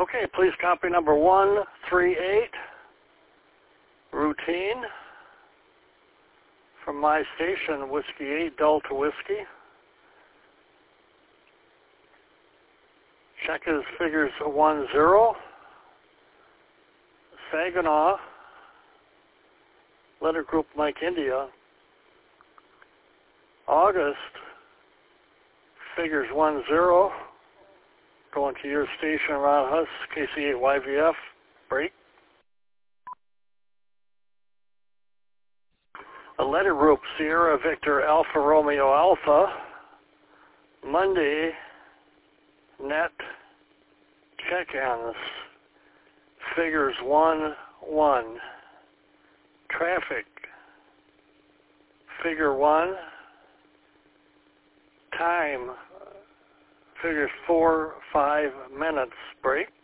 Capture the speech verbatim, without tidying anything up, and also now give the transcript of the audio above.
Okay, please copy number one three eight. Routine. From my station, Whiskey eight Delta Whiskey. Check is figures one zero. Saginaw. Letter group Mike India. August. Figures one zero. Going to your station, Ron Huss, K C eight Y V F. Break. A letter group Sierra Victor Alpha Romeo Alpha. Monday. Net. Check-ins. Figures one one. Traffic. Figure one. Time. Figures four five minutes. Break.